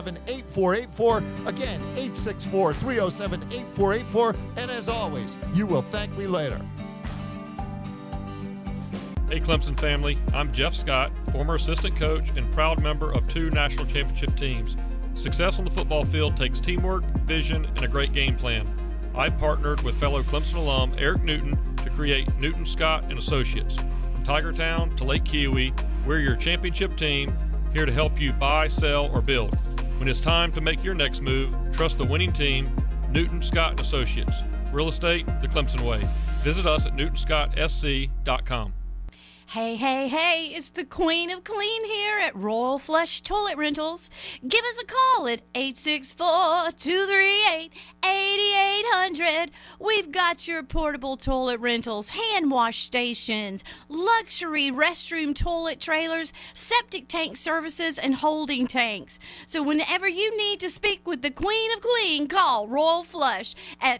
8484. Again, 864-307-8484. And as always, you will thank me later. Hey Clemson family, I'm Jeff Scott, former assistant coach and proud member of 2 national championship teams. Success on the football field takes teamwork, vision, and a great game plan. I partnered with fellow Clemson alum Eric Newton to create Newton Scott and Associates. From Tigertown to Lake Kiowee, we're your championship team, here to help you buy, sell, or build. When it's time to make your next move, trust the winning team, Newton Scott & Associates. Real estate the Clemson way. Visit us at newtonscottsc.com. Hey, hey, hey, it's the Queen of Clean here at Royal Flush Toilet Rentals. Give us a call at 864-238-8800. We've got your portable toilet rentals, hand wash stations, luxury restroom toilet trailers, septic tank services, and holding tanks. So whenever you need to speak with the Queen of Clean, call Royal Flush at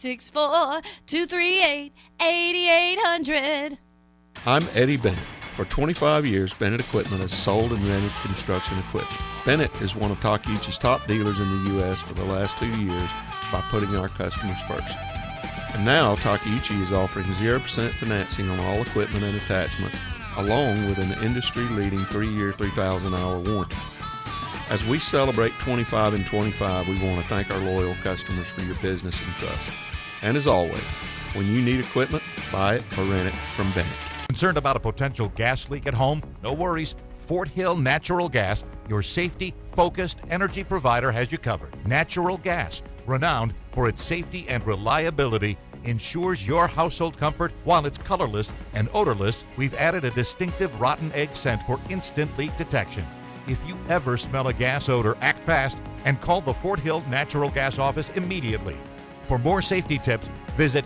864-238-8800. I'm Eddie Bennett. For 25 years, Bennett Equipment has sold and rented construction equipment. Bennett is one of Takeuchi's top dealers in the U.S. for the last 2 years by putting our customers first. And now, Takeuchi is offering 0% financing on all equipment and attachments, along with an industry-leading 3-year, 3,000-hour warranty. As we celebrate 25 and 25, we want to thank our loyal customers for your business and trust. And as always, when you need equipment, buy it or rent it from Bennett. Concerned about a potential gas leak at home? No worries. Fort Hill Natural Gas, your safety-focused energy provider, has you covered. Natural gas, renowned for its safety and reliability, ensures your household comfort while it's colorless and odorless. We've added a distinctive rotten egg scent for instant leak detection. If you ever smell a gas odor, act fast and call the Fort Hill Natural Gas office immediately. For more safety tips, visit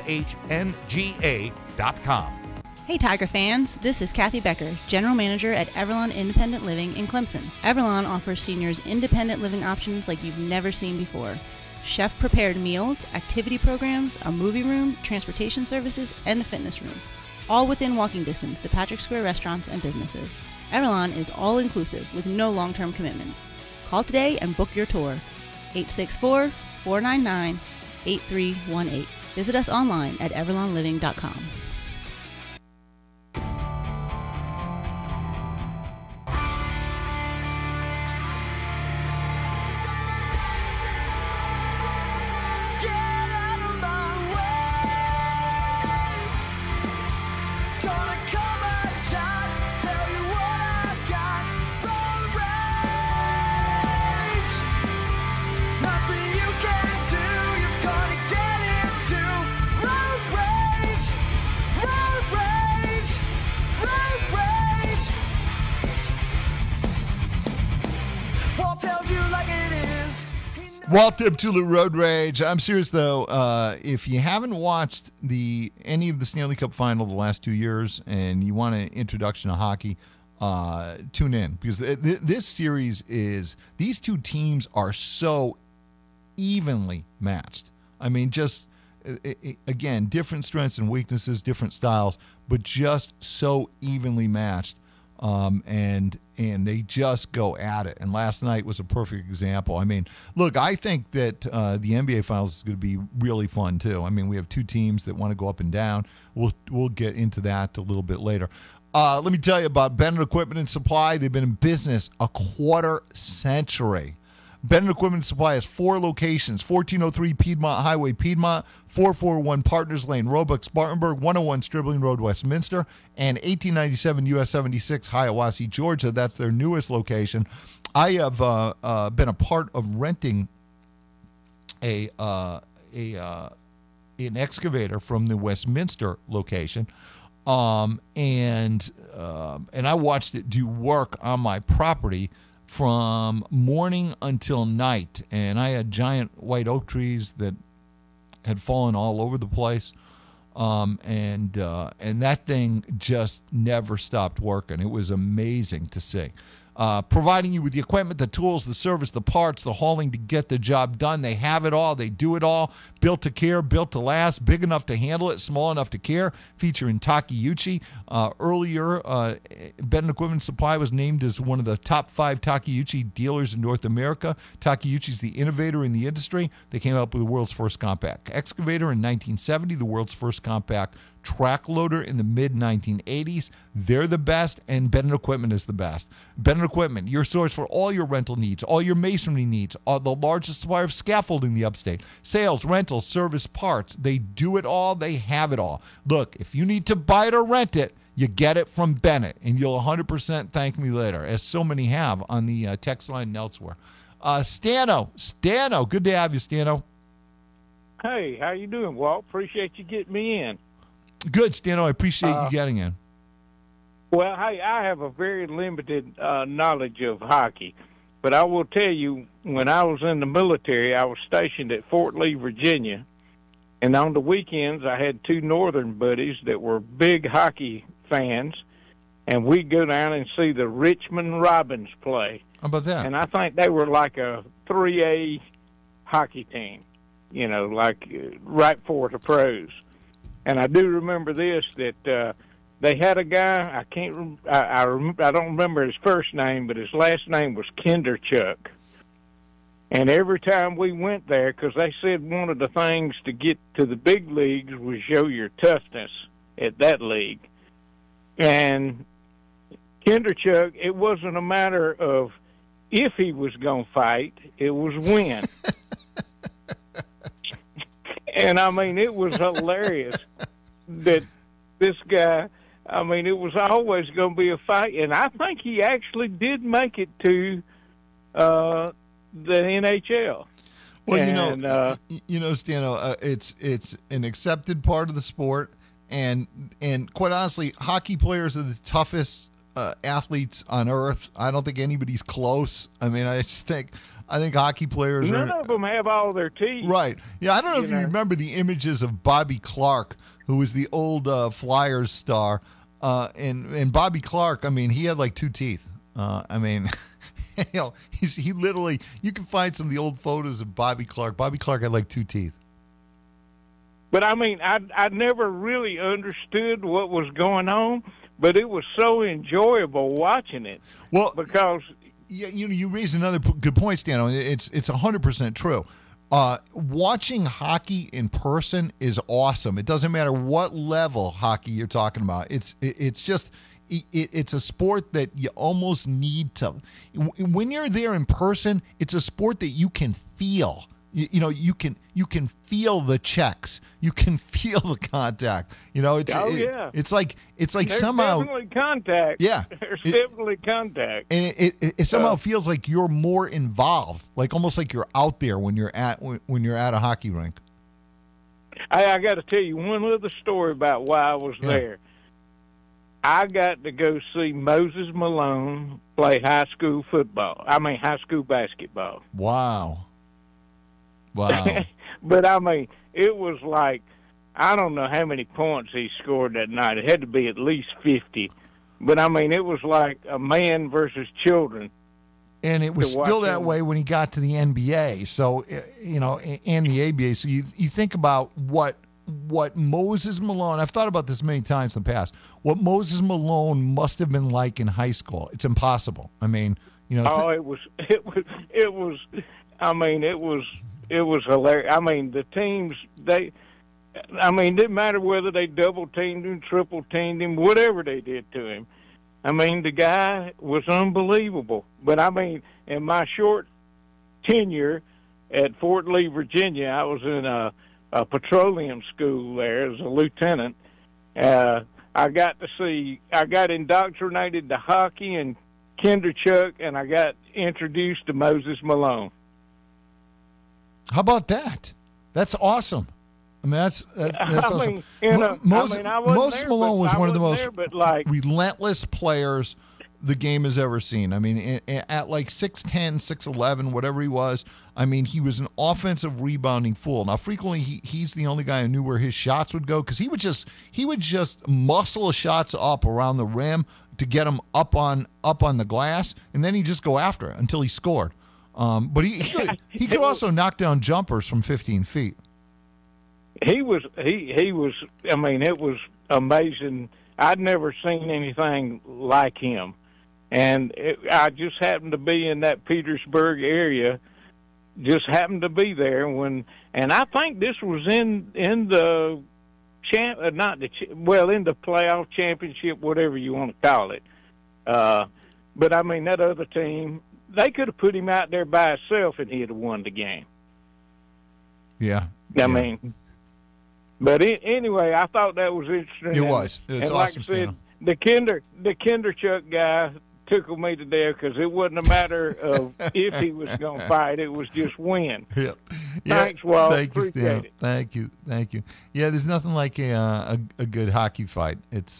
FHNGA.com. Hey Tiger fans, this is Kathy Becker, General Manager at Everlawn Independent Living in Clemson. Everlawn offers seniors independent living options like you've never seen before. Chef-prepared meals, activity programs, a movie room, transportation services, and a fitness room. All within walking distance to Patrick Square restaurants and businesses. Everlawn is all-inclusive with no long-term commitments. Call today and book your tour. 864-499-8318. Visit us online at everlawnliving.com. Walt Dibtula Road Rage. I'm serious though. If you haven't watched any of the Stanley Cup Final the last 2 years, and you want an introduction to hockey, tune in, because this series these two teams are so evenly matched. I mean, just again, different strengths and weaknesses, different styles, but just so evenly matched. And they just go at it. And last night was a perfect example. I mean, look, I think that the NBA Finals is going to be really fun too. I mean, we have two teams that want to go up and down. We'll get into that a little bit later. Let me tell you about Bennett Equipment and Supply. They've been in business a quarter century. Bennett Equipment Supply has 4 locations: 1403 Piedmont Highway, Piedmont, 441 Partners Lane, Roebuck, Spartanburg, 101 Stribling Road, Westminster, and 1897 US 76, Hiawassee, Georgia. That's their newest location. I have been a part of renting an excavator from the Westminster location, and I watched it do work on my property from morning until night, and I had giant white oak trees that had fallen all over the place, and that thing just never stopped working. It was amazing to see. providing you with the equipment, the tools, the service, the parts, the hauling to get the job done. They have it all. They do it all. Built to care, built to last, big enough to handle it, small enough to care. Featuring Takeuchi. Earlier, Bennett Equipment Supply was named as one of the top 5 Takeuchi dealers in North America. Takeuchi's the innovator in the industry. They came up with the world's first compact excavator in 1970, the world's first compact track loader in the mid-1980s. They're the best, and Bennett Equipment is the best. Bennett Equipment, your source for all your rental needs, all your masonry needs, the largest supplier of scaffolding in the upstate. Sales, rentals, service, parts. They do it all. They have it all. Look, if you need to buy it or rent it, you get it from Bennett, and you'll 100% thank me later, as so many have on the text line and elsewhere. Stano, good to have you, Stano. Hey, how you doing, Walt? Appreciate you getting me in. Good, Stano. I appreciate you getting in. Well, hey, I have a very limited knowledge of hockey, but I will tell you, when I was in the military, I was stationed at Fort Lee, Virginia, and on the weekends I had 2 northern buddies that were big hockey fans, and we'd go down and see the Richmond Robins play. How about that? And I think they were like a 3A hockey team, like right for the pros. And I do remember this, that they had a guy, I don't remember his first name, but his last name was Kinderchuk. And every time we went there, because they said one of the things to get to the big leagues was show your toughness at that league. And Kinderchuk, it wasn't a matter of if he was going to fight, it was when. And, I mean, it was hilarious that this guy, I mean, it was always going to be a fight. And I think he actually did make it to the NHL. Well, and, Stano, it's an accepted part of the sport. And quite honestly, hockey players are the toughest athletes on earth. I don't think anybody's close. I mean, I think hockey players none of them have all their teeth. Right. Yeah, I don't know if you remember the images of Bobby Clark, who was the old Flyers star. And Bobby Clark, I mean, he had like 2 teeth. I mean, he literally, you can find some of the old photos of Bobby Clark. Bobby Clark had like 2 teeth. But, I mean, I never really understood what was going on, but it was so enjoyable watching it. Well, because you raised another good point, Stano. It's 100% true. Watching hockey in person is awesome. It doesn't matter what level hockey you're talking about. It's a sport that you almost need to. When you're there in person, it's a sport that you can feel. You can feel the checks. You can feel the contact. It's like there's somehow definitely contact. Yeah, there's definitely contact, and it somehow feels like you're more involved, like almost like you're out there when you're at a hockey rink. I got to tell you one other story about why I was there. I got to go see Moses Malone play high school basketball. Wow. But, I mean, it was like, I don't know how many points he scored that night. It had to be at least 50. But, I mean, it was like a man versus children. And it was still that way when he got to the NBA. So, and the ABA. So you think about what Moses Malone, I've thought about this many times in the past, what Moses Malone must have been like in high school. It's impossible. I mean, it was hilarious. I mean, the teams, it didn't matter whether they double-teamed him, triple-teamed him, whatever they did to him. I mean, the guy was unbelievable. But, I mean, in my short tenure at Fort Lee, Virginia, I was in a petroleum school there as a lieutenant. I got indoctrinated to hockey and Kinderchuk, and I got introduced to Moses Malone. How about that? That's awesome. I mean, that's awesome. Moses Malone was one of the most relentless players the game has ever seen. I mean, at like 6'10", 6'11", whatever he was, I mean, he was an offensive rebounding fool. Now, frequently, he's the only guy who knew where his shots would go because he would just muscle shots up around the rim, to get him up on the glass, and then he'd just go after it until he scored. But he could also knock down jumpers from 15 feet. He was. I mean, it was amazing. I'd never seen anything like him, and I just happened to be in that Petersburg area. Just happened to be there when, and I think this was in the in the playoff championship, whatever you want to call it. But I mean, that other team, they could have put him out there by himself and he'd have won the game. Yeah. I mean, but anyway, I thought that was interesting. It was. It's and awesome. Like I said, the Kinderchuk guy tickled me to death because it wasn't a matter of if he was going to fight; it was just when. Yep. Thanks, Walt. Thank you, Stan. Appreciate it. Thank you. Yeah, there's nothing like a good hockey fight. It's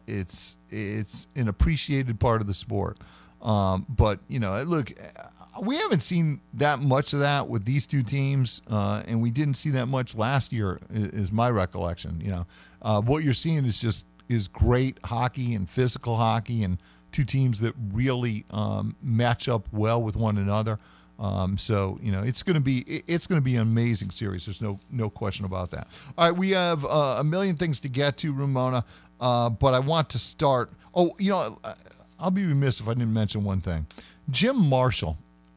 an appreciated part of the sport. But look, we haven't seen that much of that with these two teams, and we didn't see that much last year, is my recollection. What you're seeing is great hockey and physical hockey, and two teams that really match up well with one another. So it's going to be an amazing series. There's no question about that. All right, we have a million things to get to, Ramona, but I want to start. I'll be remiss if I didn't mention one thing. Jim Marshall,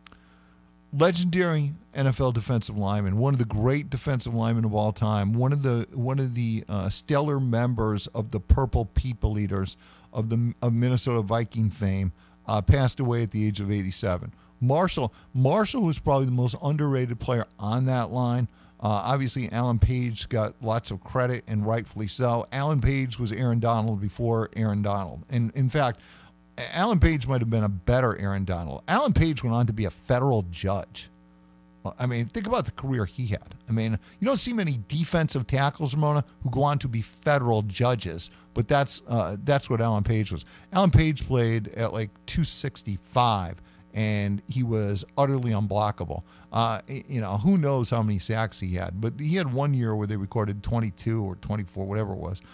legendary NFL defensive lineman, one of the great defensive linemen of all time, one of the stellar members of the Purple People Eaters of Minnesota Viking fame, passed away at the age of 87. Marshall was probably the most underrated player on that line. Obviously, Alan Page got lots of credit, and rightfully so. Alan Page was Aaron Donald before Aaron Donald. And in fact, Alan Page might have been a better Aaron Donald. Alan Page went on to be a federal judge. I mean, think about the career he had. I mean, you don't see many defensive tackles, Ramona, who go on to be federal judges, but that's what Alan Page was. Alan Page played at like 265, and he was utterly unblockable. Who knows how many sacks he had, but he had one year where they recorded 22 or 24, whatever it was.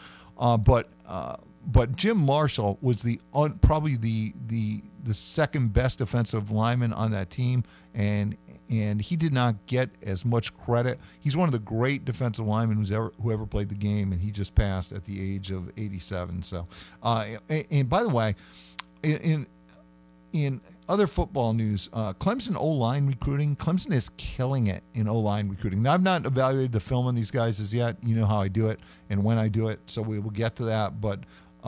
But Jim Marshall was probably the second best defensive lineman on that team, and he did not get as much credit. He's one of the great defensive linemen who ever played the game, and he just passed at the age of 87. So, and by the way, in other football news, Clemson O-line recruiting. Clemson is killing it in O-line recruiting. Now, I've not evaluated the film on these guys as yet. You know how I do it and when I do it, so we will get to that. But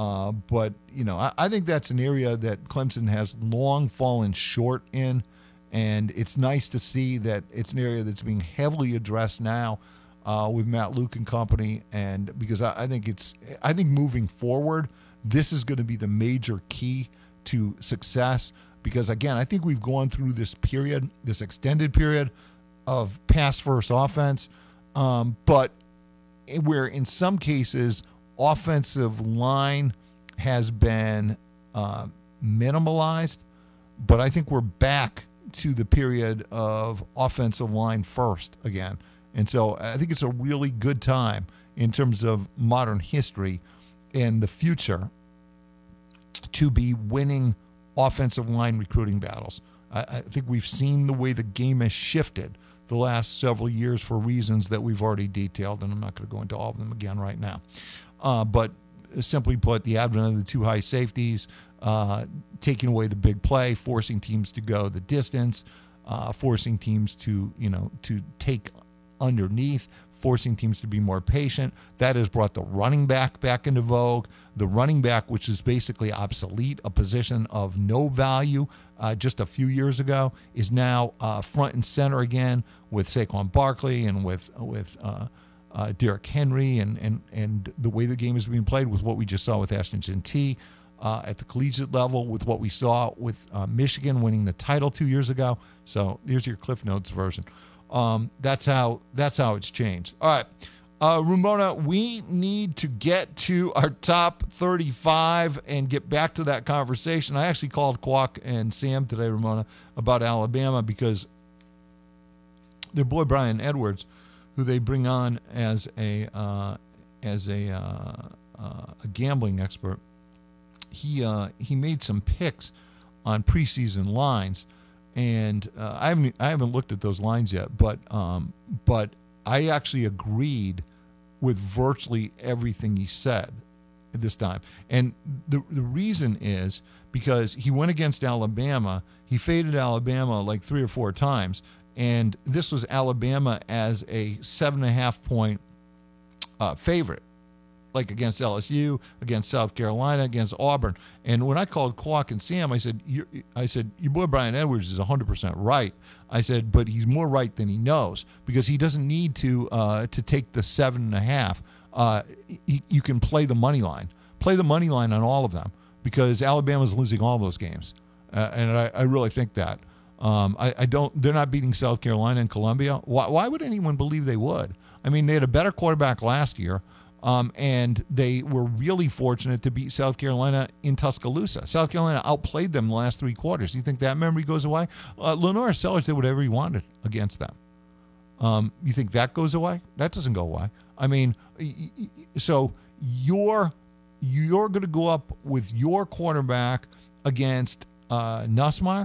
I think that's an area that Clemson has long fallen short in, and it's nice to see that it's an area that's being heavily addressed now with Matt Luke and company. And because I think moving forward, this is going to be the major key to success, because again, I think we've gone through this extended period of pass first offense, but where in some cases offensive line has been minimalized, but I think we're back to the period of offensive line first again. And so I think it's a really good time in terms of modern history and the future to be winning offensive line recruiting battles. I think we've seen the way the game has shifted the last several years for reasons that we've already detailed, and I'm not going to go into all of them again right now. But simply put, the advent of the two high safeties, taking away the big play, forcing teams to go the distance, forcing teams to take underneath, forcing teams to be more patient. That has brought the running back into vogue. The running back, which is basically obsolete, a position of no value just a few years ago, is now front and center again with Saquon Barkley and with Derrick Henry and the way the game is being played, with what we just saw with Ashton Gentil at the collegiate level, with what we saw with Michigan winning the title 2 years ago. So here's your Cliff Notes version. That's how it's changed. All right, Ramona, we need to get to our top 35 and get back to that conversation. I actually called Kwok and Sam today, Ramona, about Alabama, because their boy Brian Edwards, who they bring on as a gambling expert, he made some picks on preseason lines, and I haven't looked at those lines yet, but I actually agreed with virtually everything he said this time. And the reason is because he went against Alabama. He faded Alabama like 3 or 4 times, and this was Alabama as a 7.5 point favorite, like against LSU, against South Carolina, against Auburn. And when I called Kwok and Sam, I said, your boy Brian Edwards is 100% right. I said, but he's more right than he knows, because he doesn't need to take the 7.5. You can play the money line. Play the money line on all of them, because Alabama's losing all those games. And I really think that. They're not beating South Carolina and Columbia. Why would anyone believe they would? I mean, they had a better quarterback last year. And they were really fortunate to beat South Carolina in Tuscaloosa. South Carolina outplayed them the last 3 quarters. You think that memory goes away? Lenore Sellers did whatever he wanted against them. You think that goes away? That doesn't go away. I mean, so you're going to go up with your quarterback against Nussmeier,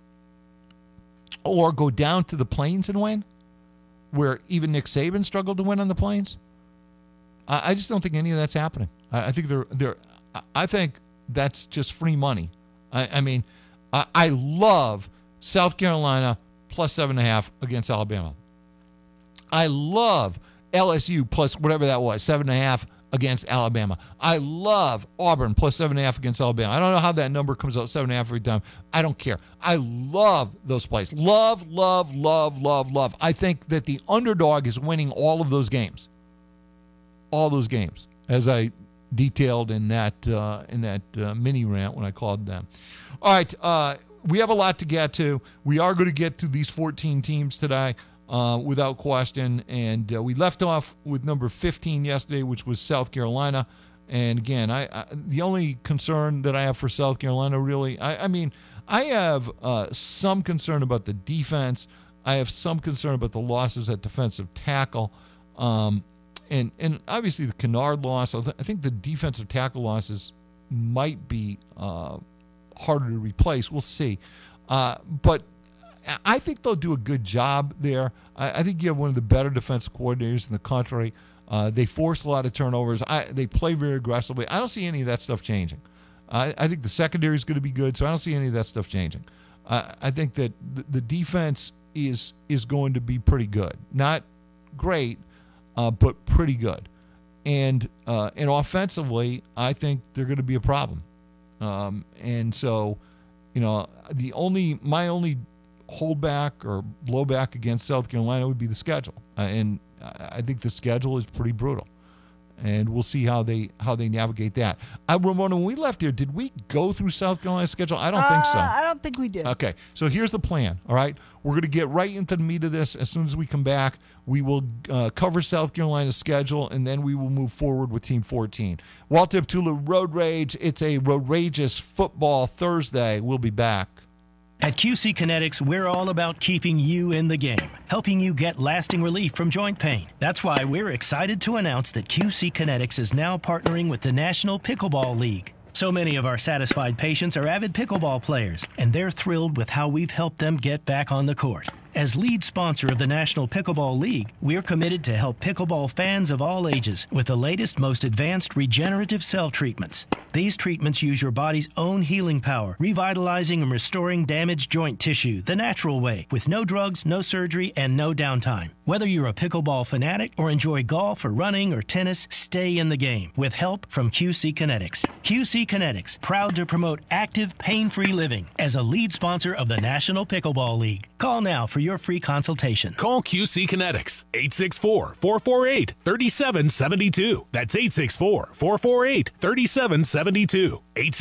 or go down to the Plains and win, where even Nick Saban struggled to win on the Plains? I just don't think any of that's happening. I think I think that's just free money. I mean, I love South Carolina plus 7.5 against Alabama. I love LSU plus whatever that was, 7.5 against Alabama. I love Auburn plus 7.5 against Alabama. I don't know how that number comes out 7.5 every time. I don't care. I love those plays. Love. I think that the underdog is winning all of those games. All those games, as I detailed in that mini rant when I called them. All right, we have a lot to get to. We are going to get to these 14 teams today, without question. And we left off with number 15 yesterday, which was South Carolina. And again, the only concern that I have for South Carolina, really, I mean, I have some concern about the defense. I have some concern about the losses at defensive tackle. And obviously the Kennard loss, I think the defensive tackle losses might be harder to replace. We'll see. But I think they'll do a good job there. I think you have one of the better defensive coordinators in the country. They force a lot of turnovers. They play very aggressively. I don't see any of that stuff changing. I think the secondary is going to be good, so I don't see any of that stuff changing. I think that the defense is going to be pretty good. Not great, but pretty good. And offensively, I think they're going to be a problem. And so, my only holdback or blowback against South Carolina would be the schedule. And I think the schedule is pretty brutal. And we'll see how they navigate that. Ramona, when we left here, did we go through South Carolina's schedule? I don't think so. I don't think we did. Okay, so here's the plan, all right? We're going to get right into the meat of this. As soon as we come back, we will cover South Carolina's schedule, and then we will move forward with Team 14. Walt Deptula, Road Rage. It's a Road-rageous football Thursday. We'll be back. At QC Kinetics, we're all about keeping you in the game, helping you get lasting relief from joint pain. That's why we're excited to announce that QC Kinetics is now partnering with the National Pickleball League. So many of our satisfied patients are avid pickleball players, and they're thrilled with how we've helped them get back on the court. As lead sponsor of the National Pickleball League, we're committed to help pickleball fans of all ages with the latest, most advanced regenerative cell treatments. These treatments use your body's own healing power, revitalizing and restoring damaged joint tissue the natural way, with no drugs, no surgery, and no downtime. Whether you're a pickleball fanatic or enjoy golf or running or tennis, stay in the game with help from QC Kinetics. QC Kinetics, proud to promote active, pain-free living as a lead sponsor of the National Pickleball League. Call now for your free consultation. Call QC Kinetics, 864-448-3772. That's 864-448-3772.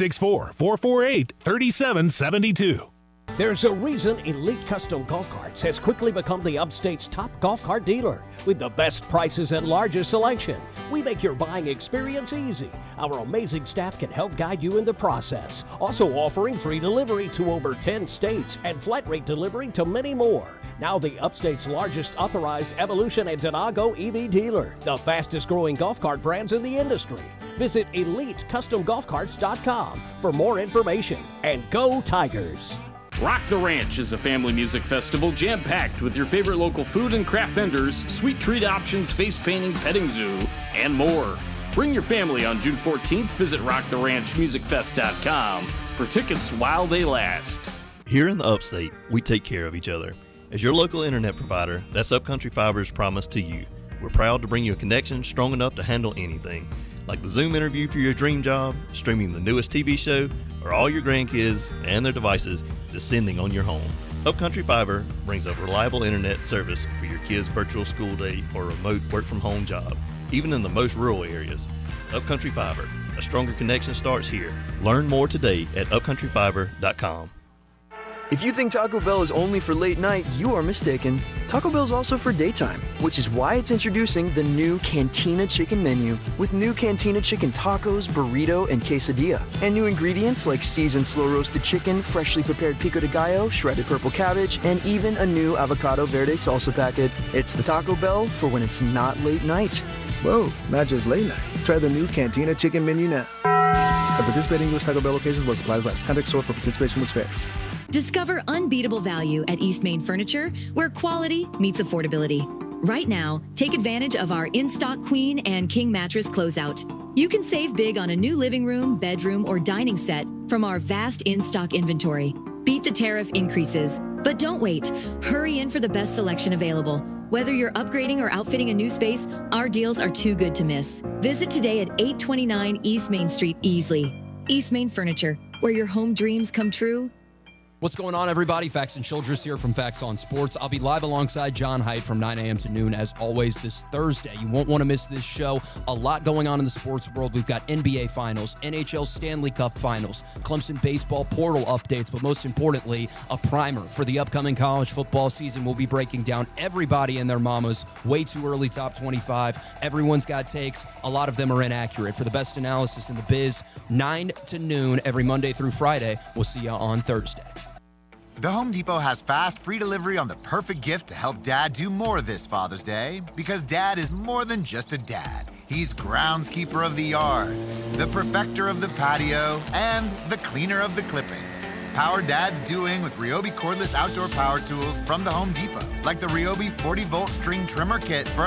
864-448-3772. There's a reason Elite Custom Golf Carts has quickly become the Upstate's top golf cart dealer with the best prices and largest selection. We make your buying experience easy. Our amazing staff can help guide you in the process. Also offering free delivery to over 10 states and flat rate delivery to many more. Now the Upstate's largest authorized Evolution and Donago EV dealer, the fastest growing golf cart brands in the industry. Visit EliteCustomGolfCarts.com for more information. And go Tigers! Rock the Ranch is a family music festival jam-packed with your favorite local food and craft vendors, sweet treat options, face painting, petting zoo, and more. Bring your family on June 14th. Visit rocktheranchmusicfest.com for tickets while they last. Here in the Upstate, we take care of each other. As your local internet provider, that's Upcountry Fiber's promise to you. We're proud to bring you a connection strong enough to handle anything, like the Zoom interview for your dream job, streaming the newest TV show, or all your grandkids and their devices descending on your home. Upcountry Fiber brings a reliable internet service for your kids' virtual school day or remote work-from-home job, even in the most rural areas. Upcountry Fiber, a stronger connection starts here. Learn more today at upcountryfiber.com. If you think Taco Bell is only for late night, you are mistaken. Taco Bell is also for daytime, which is why it's introducing the new Cantina Chicken menu with new Cantina Chicken tacos, burrito, and quesadilla. And new ingredients like seasoned slow-roasted chicken, freshly prepared pico de gallo, shredded purple cabbage, and even a new avocado verde salsa packet. It's the Taco Bell for when it's not late night. Whoa, not just late night. Try the new Cantina Chicken menu now. At participating U.S. Taco Bell locations while supplies last. Contact store for participation which varies. Discover unbeatable value at East Main Furniture, where quality meets affordability. Right now, take advantage of our in-stock Queen and King mattress closeout. You can save big on a new living room, bedroom, or dining set from our vast in-stock inventory. Beat the tariff increases. But don't wait. Hurry in for the best selection available. Whether you're upgrading or outfitting a new space, our deals are too good to miss. Visit today at 829 East Main Street, Easley. East Main Furniture, where your home dreams come true. What's going on, everybody? Faxon Childress here from Fax on Sports. I'll be live alongside John Height from 9 a.m. to noon, as always, this Thursday. You won't want to miss this show. A lot going on in the sports world. We've got NBA Finals, NHL Stanley Cup Finals, Clemson baseball portal updates, but most importantly, a primer for the upcoming college football season. We'll be breaking down everybody and their mamas. Way too early top 25. Everyone's got takes. A lot of them are inaccurate. For the best analysis in the biz, 9 to noon every Monday through Friday. We'll see you on Thursday. The Home Depot has fast, free delivery on the perfect gift to help Dad do more this Father's Day. Because Dad is more than just a dad. He's groundskeeper of the yard, the perfecter of the patio, and the cleaner of the clippings. Power Dad's doing with Ryobi cordless outdoor power tools from the Home Depot. Like the Ryobi 40-volt string trimmer kit for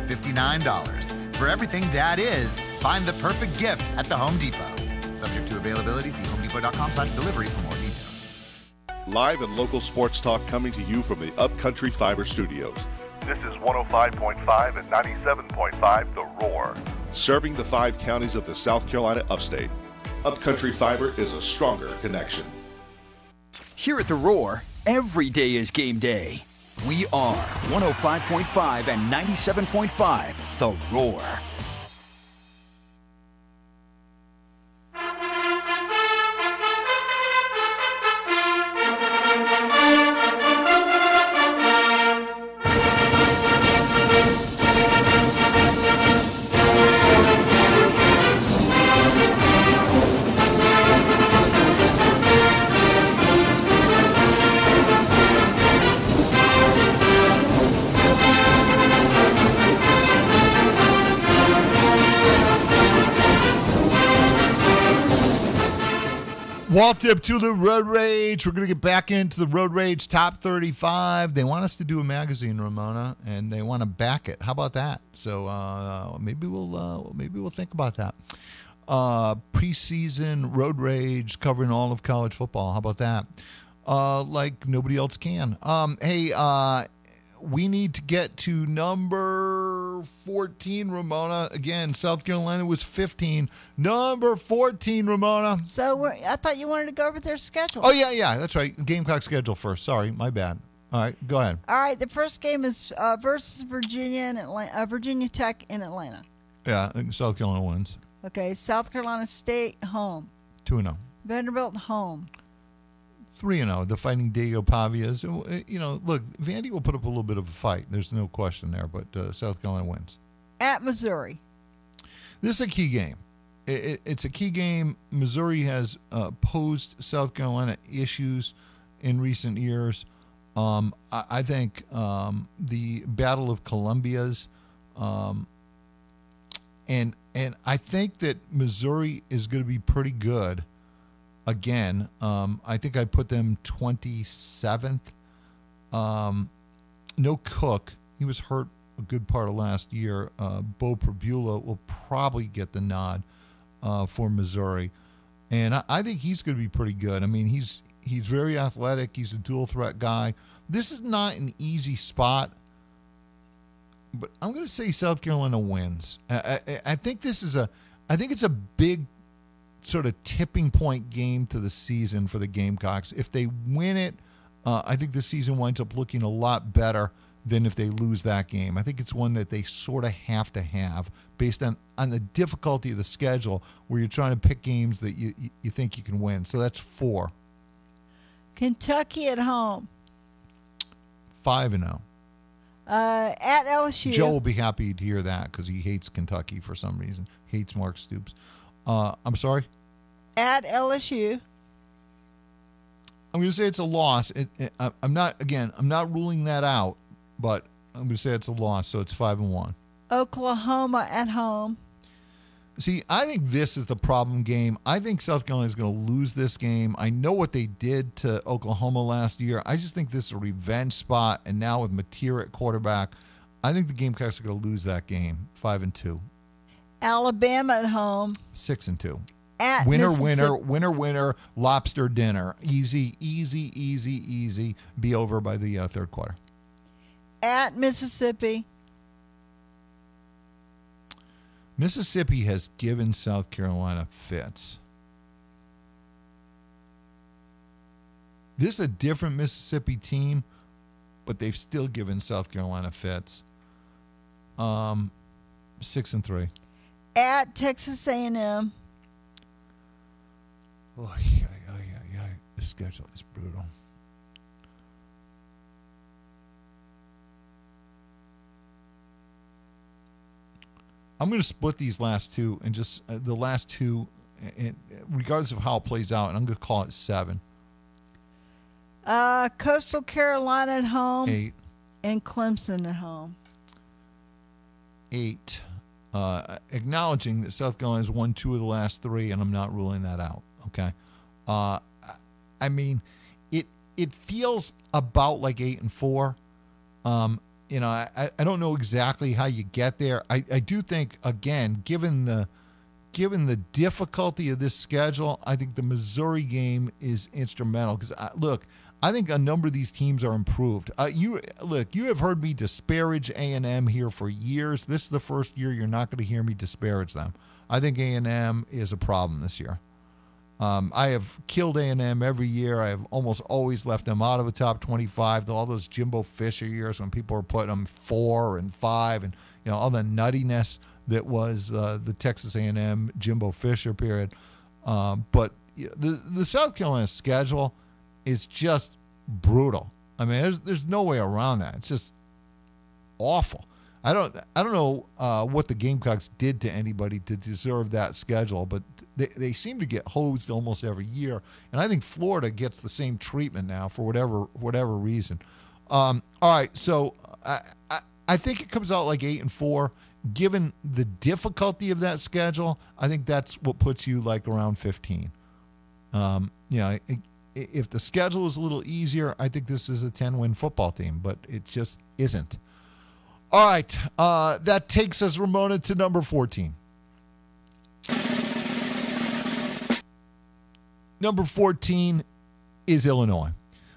$159. For everything Dad is, find the perfect gift at the Home Depot. Subject to availability, see homedepot.com/delivery for more details. Live and local sports talk coming to you from the Upcountry Fiber Studios. This is 105.5 and 97.5 The Roar. Serving the 5 counties of the South Carolina upstate. Upcountry Fiber is a stronger connection. Here at The Roar, every day is game day. We are 105.5 and 97.5 The Roar. Walt Tip to the Road Rage. We're going to get back into the Road Rage Top 35. They want us to do a magazine, Ramona, and they want to back it. How about that? So maybe we'll think about that. Preseason Road Rage covering all of college football. How about that? Like nobody else can. We need to get to number 14, Ramona. Again, South Carolina was 15. Number 14, Ramona. So I thought you wanted to go over their schedule. Oh, yeah, that's right. Gamecock schedule first. Sorry, my bad. All right, go ahead. All right, the first game is versus Virginia and Virginia Tech in Atlanta. Yeah, South Carolina wins. Okay, South Carolina State home. 2-0. Vanderbilt home. 3-0, the Fighting Diego Pavias. Look, Vandy will put up a little bit of a fight. There's no question there, but South Carolina wins. At Missouri. This is a key game. It's a key game. Missouri has posed South Carolina issues in recent years. I think the Battle of Columbia's and And I think that Missouri is going to be pretty good again. I think I put them 27th. No Cook. He was hurt a good part of last year. Bo Prabula will probably get the nod for Missouri. And I think he's going to be pretty good. I mean, he's very athletic. He's a dual threat guy. This is not an easy spot, but I'm going to say South Carolina wins. I think it's a big sort of tipping point game to the season for the Gamecocks. If they win it, I think the season winds up looking a lot better than if they lose that game. I think it's one that they sort of have to have based on the difficulty of the schedule, where you're trying to pick games that you think you can win. So that's 4. Kentucky at home. 5-0. At LSU. Joe will be happy to hear that because he hates Kentucky for some reason. Hates Mark Stoops. I'm sorry? At LSU. I'm going to say it's a loss. I'm not ruling that out, but I'm going to say it's a loss, so it's 5-1. Oklahoma at home. See, I think this is the problem game. I think South Carolina is going to lose this game. I know what they did to Oklahoma last year. I just think this is a revenge spot, and now with Mateer at quarterback, I think the Gamecocks are going to lose that game. 5-2. Alabama at home. 6-2. At winner, lobster dinner. Easy. Be over by the third quarter. At Mississippi. Mississippi has given South Carolina fits. This is a different Mississippi team, but they've still given South Carolina fits. 6-3. At Texas A&M. Oh, yeah. The schedule is brutal. I'm going to split these last two and just the last two, and regardless of how it plays out, and I'm going to call it 7. Coastal Carolina at home. 8. And Clemson at home. 8. Acknowledging that South Carolina's won 2 of the last 3, and I'm not ruling that out. Okay. I mean, it feels about like 8-4. I don't know exactly how you get there. I do think, again, given the difficulty of this schedule, I think the Missouri game is instrumental because I think a number of these teams are improved. You have heard me disparage A&M here for years. This is the first year you're not going to hear me disparage them. I think A&M is a problem this year. I have killed A&M every year. I have almost always left them out of the top 25. All those Jimbo Fisher years when people were putting them 4 and 5, and all the nuttiness that was the Texas A&M Jimbo Fisher period. But the South Carolina schedule is just brutal. I mean, there's no way around that. It's just awful. I don't know what the Gamecocks did to anybody to deserve that schedule, but they seem to get hosed almost every year, and I think Florida gets the same treatment now for whatever reason. All right, so I think it comes out like 8-4. Given the difficulty of that schedule, I think that's what puts you like around 15. If the schedule is a little easier, I think this is a 10-win football team, but it just isn't. All right, that takes us, Ramona, to number 14. Number 14 is Illinois.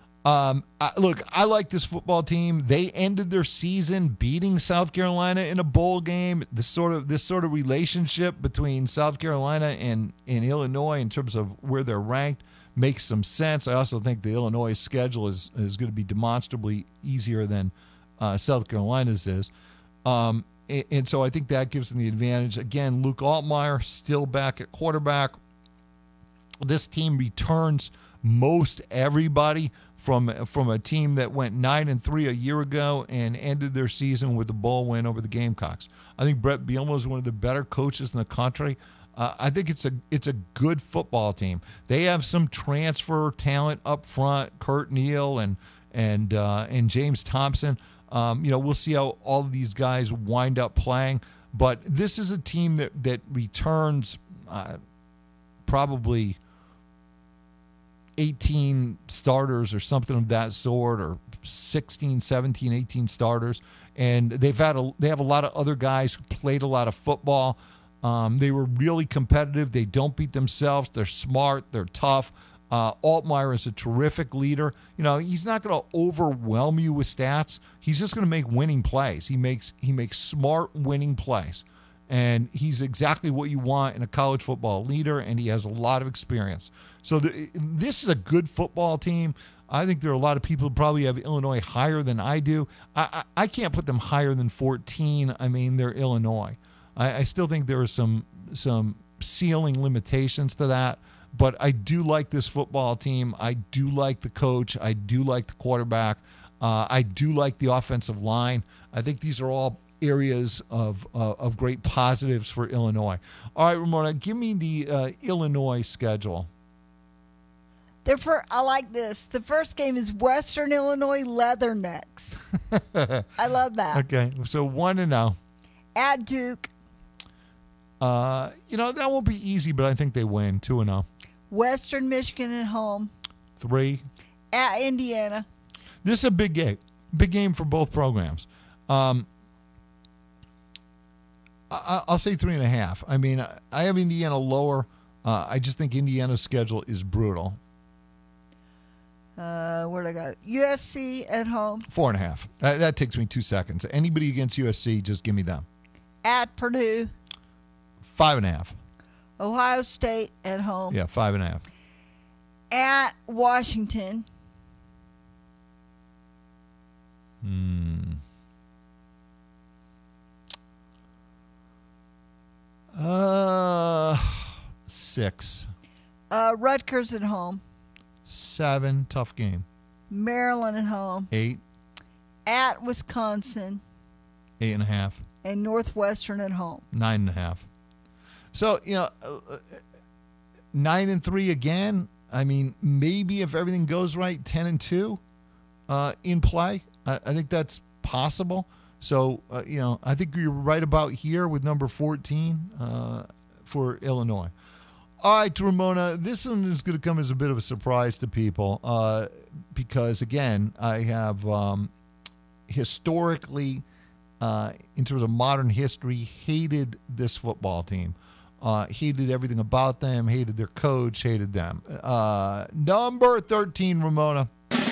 I like this football team. They ended their season beating South Carolina in a bowl game. This sort of relationship between South Carolina and Illinois in terms of where they're ranked makes some sense. I also think the Illinois schedule is going to be demonstrably easier than South Carolina's is. And so I think that gives them the advantage. Again, Luke Altmaier still back at quarterback. This team returns most everybody from a team that went 9-3 a year ago and ended their season with a bowl win over the Gamecocks. I think Brett Bielema is one of the better coaches in the country. I think it's a good football team. They have some transfer talent up front, Kurt Neal and James Thompson. We'll see how all of these guys wind up playing. But this is a team that returns probably 18 starters or something of that sort, or 16, 17, 18 starters. And they have a lot of other guys who played a lot of football. They were really competitive. They don't beat themselves. They're smart. They're tough. Altmaier is a terrific leader. He's not going to overwhelm you with stats. He's just going to make winning plays. He makes smart winning plays. And he's exactly what you want in a college football leader, and he has a lot of experience. So this is a good football team. I think there are a lot of people who probably have Illinois higher than I do. I can't put them higher than 14. I mean, they're Illinois. I still think there are some ceiling limitations to that. But I do like this football team. I do like the coach. I do like the quarterback. I do like the offensive line. I think these are all areas of great positives for Illinois. All right, Ramona, give me the Illinois schedule. I like this. The first game is Western Illinois Leathernecks. I love that. Okay, so 1-0. At Duke. That won't be easy, but I think they win 2-0. Western Michigan at home. 3. At Indiana. This is a big game. Big game for both programs. I'll say 3.5. I mean, I have Indiana lower. I just think Indiana's schedule is brutal. Where'd I go? USC at home. 4.5. That takes me 2 seconds. Anybody against USC, just give me them. At Purdue. 5.5. Ohio State at home. Yeah, 5.5. At Washington. 6. Rutgers at home. 7. Tough game. Maryland at home. 8. At Wisconsin. 8.5. And Northwestern at home. 9.5. So, 9-3 again. I mean, maybe if everything goes right, 10-2 in play. I think that's possible. So, I think you're right about here with number 14 for Illinois. All right, Ramona, this one is going to come as a bit of a surprise to people because, again, I have historically, in terms of modern history, hated this football team. Hated everything about them, hated their coach, hated them. Number 13, Ramona.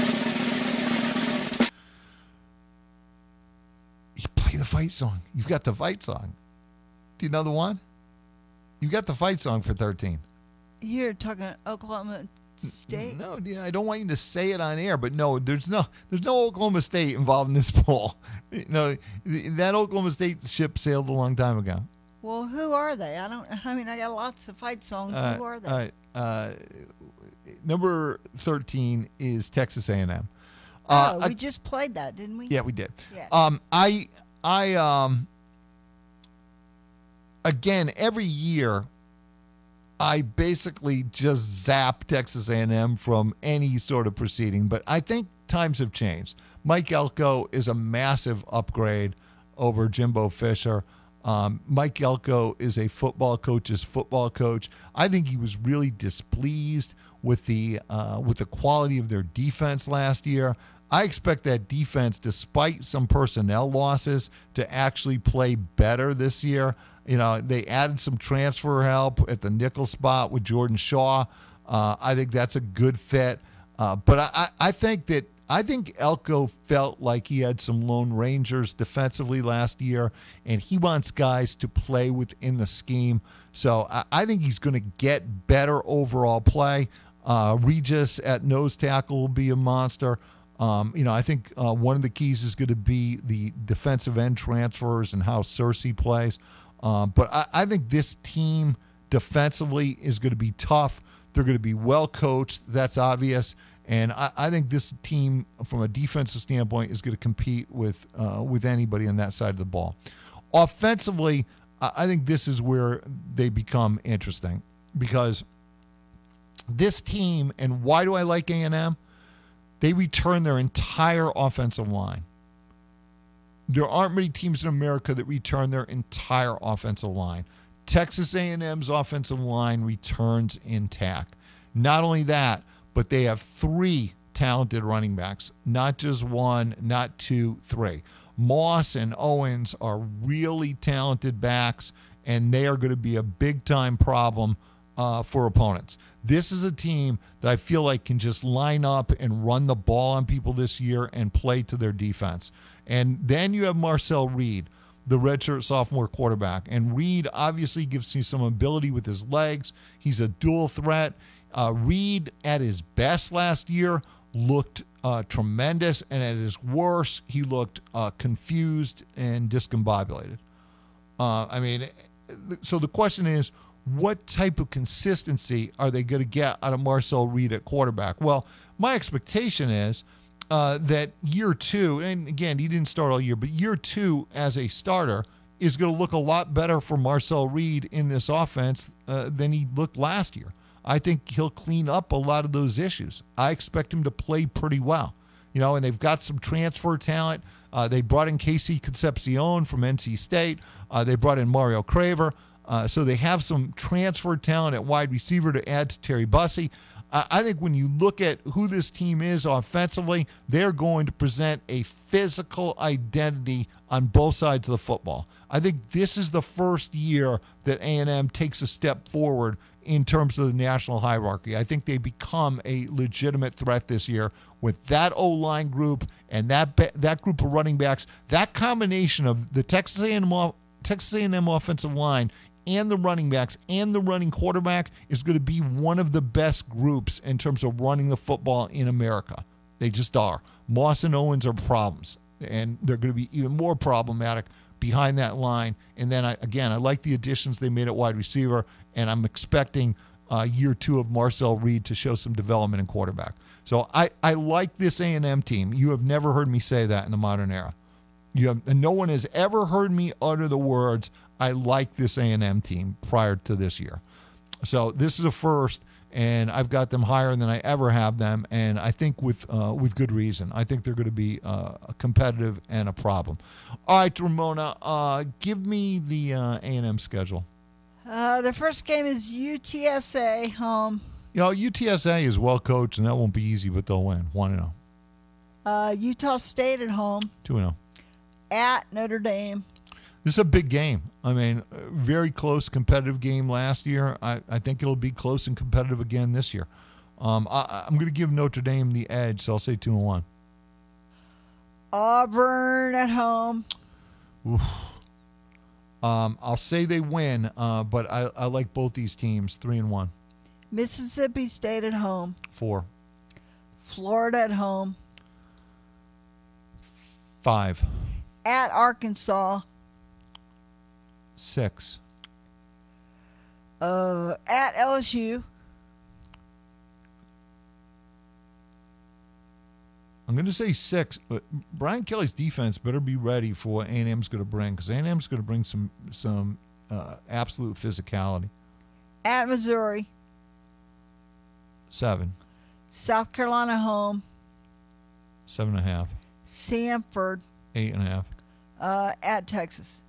You play the fight song. You've got the fight song. Do you know the one? You got the fight song for 13. You're talking Oklahoma State? No, I don't want you to say it on air, but no, there's no Oklahoma State involved in this poll. That Oklahoma State ship sailed a long time ago. Well, who are they? I got lots of fight songs. Who are they? Number 13 is Texas A&M. We just played that, didn't we? Yeah, we did. Yeah. Again, every year, I basically just zap Texas A&M from any sort of proceeding, but I think times have changed. Mike Elko is a massive upgrade over Jimbo Fisher. Mike Elko is a football coach's football coach. I think he was really displeased with the quality of their defense last year. I expect that defense, despite some personnel losses, to actually play better this year. They added some transfer help at the nickel spot with Jordan Shaw. I think that's a good fit. But I think Elko felt like he had some Lone Rangers defensively last year, and he wants guys to play within the scheme. So I think he's going to get better overall play. Regis at nose tackle will be a monster. I think one of the keys is going to be the defensive end transfers and how Searcy plays. But I think this team defensively is going to be tough. They're going to be well coached. That's obvious. And I think this team, from a defensive standpoint, is going to compete with anybody on that side of the ball. Offensively, I think this is where they become interesting because this team, and why do I like A&M? They return their entire offensive line. there aren't many teams in America that return their entire offensive line. Texas A&M's offensive line returns intact. Not only that, but they have 3 talented running backs, not just 1, not 2, 3. Moss and Owens are really talented backs, and they are going to be a big-time problem for opponents. This is a team that I feel like can just line up and run the ball on people this year and play to their defense. And then you have Marcel Reed, the redshirt sophomore quarterback. And Reed obviously gives you some ability with his legs. He's a dual threat. Reed, at his best last year, looked tremendous, and at his worst, he looked confused and discombobulated. So the question is, what type of consistency are they going to get out of Marcel Reed at quarterback? Well, my expectation is that year 2, and again, he didn't start all year, but year 2 as a starter is going to look a lot better for Marcel Reed in this offense than he looked last year. I think he'll clean up a lot of those issues. I expect him to play pretty well. And they've got some transfer talent. They brought in Casey Concepcion from NC State. They brought in Mario Craver. So they have some transfer talent at wide receiver to add to Terry Bussey. I think when you look at who this team is offensively, they're going to present a physical identity on both sides of the football. I think this is the first year that A&M takes a step forward in terms of the national hierarchy. I think they become a legitimate threat this year with that O-line group and that group of running backs. That combination of the Texas A&M offensive line and the running backs and the running quarterback is going to be one of the best groups in terms of running the football in America. They just are. Moss and Owens are problems, and they're going to be even more problematic behind that line. And then, I like the additions they made at wide receiver, and I'm expecting year 2 of Marcel Reed to show some development in quarterback. So I like this A&M team. You have never heard me say that in the modern era. And no one has ever heard me utter the words, I like this A&M team prior to this year. So this is a first, and I've got them higher than I ever have them, and I think with good reason. I think they're going to be competitive and a problem. All right, Ramona, give me the A&M schedule. The first game is UTSA home. UTSA is well coached, and that won't be easy, but they'll win 1-0. Utah State at home. 2-0. At Notre Dame. This is a big game. Very close, competitive game last year. I think it'll be close and competitive again this year. I'm going to give Notre Dame the edge, so I'll say 2-1. Auburn at home. Oof. I'll say they win, but I like both these teams, 3-1. Mississippi State at home. 4. Florida at home. 5. At Arkansas. 6. At LSU. I'm going to say 6, but Brian Kelly's defense better be ready for what A&M's going to bring, because A&M's going to bring some absolute physicality. At Missouri. 7. South Carolina home. 7.5. Samford. 8.5. At Texas.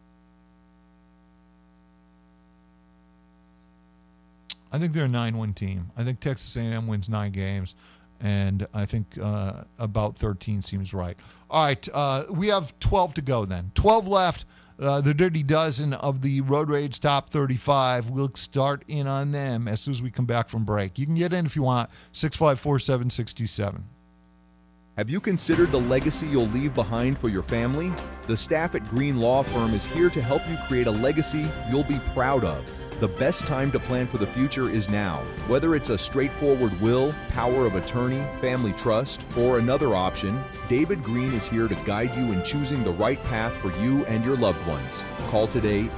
I think they're a 9-win team. I think Texas A&M wins 9 games, and I think about 13 seems right. All right, we have 12 to go then. 12 left. The Dirty Dozen of the Road Rage Top 35. We'll start in on them as soon as we come back from break. You can get in if you want, 654-7627. Have you considered the legacy you'll leave behind for your family? The staff at Green Law Firm is here to help you create a legacy you'll be proud of. The best time to plan for the future is now. Whether it's a straightforward will, power of attorney, family trust, or another option, David Green is here to guide you in choosing the right path for you and your loved ones. Call today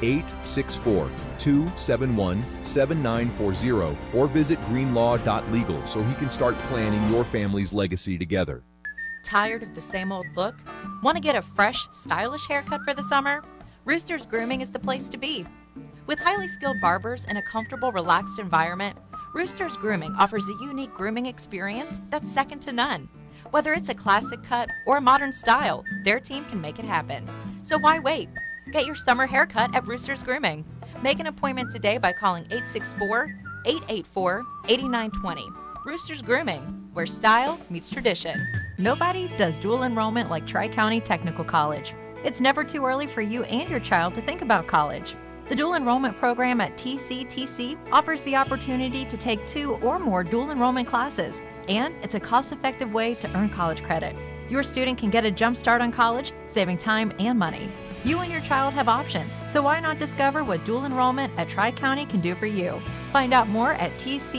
864-271-7940 or visit greenlaw.legal so he can start planning your family's legacy together. Tired of the same old look? Want to get a fresh, stylish haircut for the summer? Rooster's Grooming is the place to be. With highly skilled barbers and a comfortable, relaxed environment, Rooster's Grooming offers a unique grooming experience that's second to none. Whether it's a classic cut or a modern style, their team can make it happen. So why wait? Get your summer haircut at Roosters Grooming. Make an appointment today by calling 864-884-8920. Roosters Grooming, where style meets tradition. Nobody does dual enrollment like Tri-County Technical College. It's never too early for you and your child to think about college. The dual enrollment program at TCTC offers the opportunity to take 2 or more dual enrollment classes, and it's a cost-effective way to earn college credit. Your student can get a jump start on college, saving time and money. You and your child have options, so why not discover what dual enrollment at Tri-County can do for you? Find out more at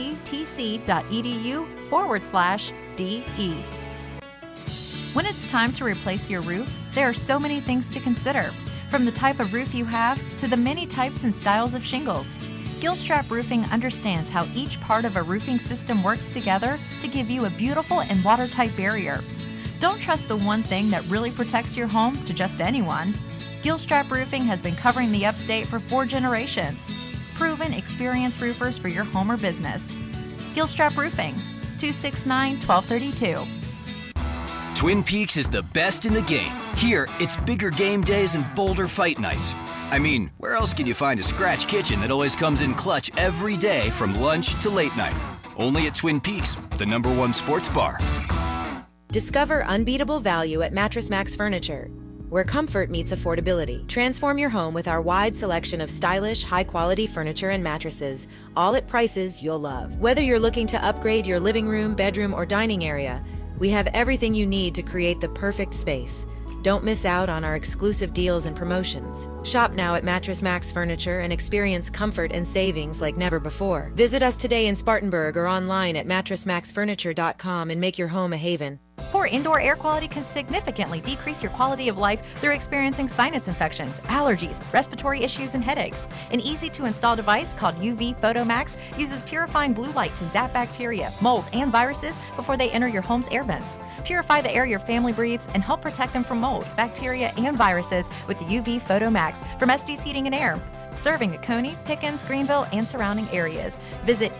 tctc.edu/DE. When it's time to replace your roof, there are so many things to consider. From the type of roof you have to the many types and styles of shingles, Gilstrap Roofing understands how each part of a roofing system works together to give you a beautiful and watertight barrier. Don't trust the one thing that really protects your home to just anyone. Gilstrap Roofing has been covering the upstate for 4 generations. Proven, experienced roofers for your home or business. Gilstrap Roofing, 269-1232. Twin Peaks is the best in the game. Here, it's bigger game days and bolder fight nights. I mean, where else can you find a scratch kitchen that always comes in clutch every day from lunch to late night? Only at Twin Peaks, the #1 sports bar. Discover unbeatable value at Mattress Max Furniture, where comfort meets affordability. Transform your home with our wide selection of stylish, high-quality furniture and mattresses, all at prices you'll love. Whether you're looking to upgrade your living room, bedroom, or dining area, we have everything you need to create the perfect space. Don't miss out on our exclusive deals and promotions. Shop now at Mattress Max Furniture and experience comfort and savings like never before. Visit us today in Spartanburg or online at mattressmaxfurniture.com and make your home a haven. Poor indoor air quality can significantly decrease your quality of life through experiencing sinus infections, allergies, respiratory issues, and headaches. An easy-to-install device called UV Photomax uses purifying blue light to zap bacteria, mold, and viruses before they enter your home's air vents. Purify the air your family breathes and help protect them from mold, bacteria, and viruses with the UV Photomax from Estes Heating and Air. Serving Oconee, Pickens, Greenville, and surrounding areas. Visit